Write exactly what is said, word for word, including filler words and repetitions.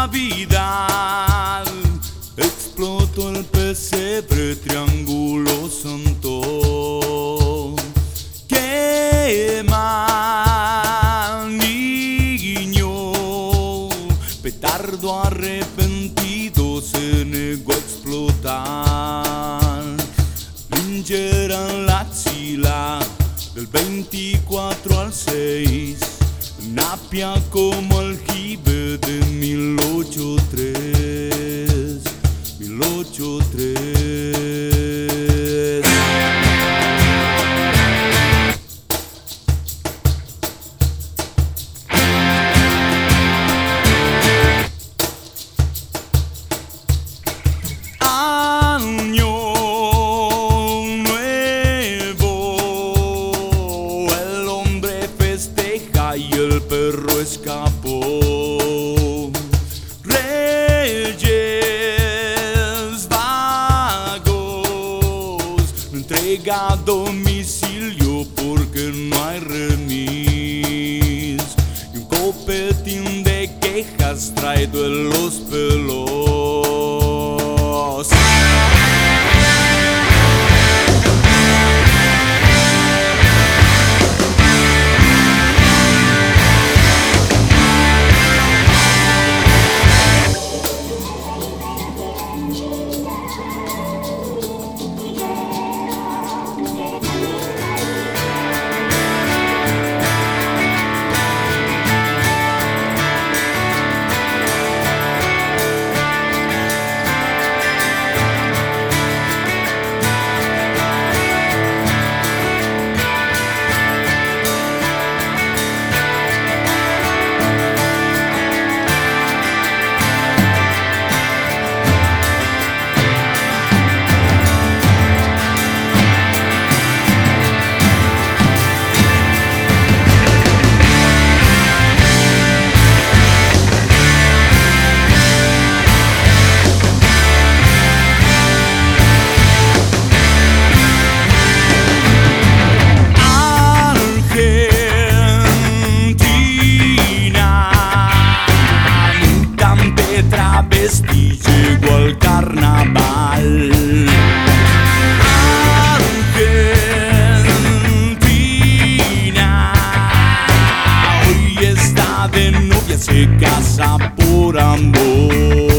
Navidad explotó el pesebre, triángulo santo. ¡Qué mal niño! Petardo arrepentido se negó a explotar. Ringera en la Sila del veinticuatro al seis, Napia como aljibe de mil ochocientos tres, mil ochocientos tres. Año nuevo, el hombre festeja y el perro escapó. Reyes vagos, no entrega a domicilio porque no hay remis. Y un copetín de quejas traído en los pelos. Y llegó al carnaval. Argentina hoy está de novia, se casa por amor.